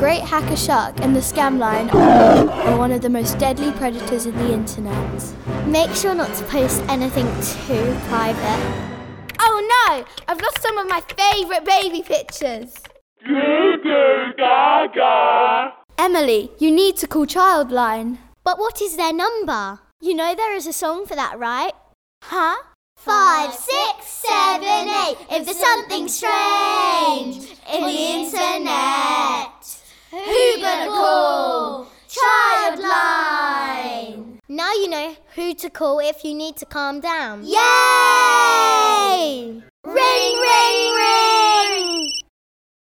Great Hacker Shark and the scam line are one of the most deadly predators in the internet. Make sure not to post anything too private. Oh no! I've lost some of my favourite baby pictures. Gaga. Emily, you need to call Childline. But what is their number? You know there is a song for that, right? Huh? 5, 6, 7, 8. If there's something strange in the internet, who gonna call? Childline! Now you know who to call if you need to calm down. Yay! Ring, ring, ring!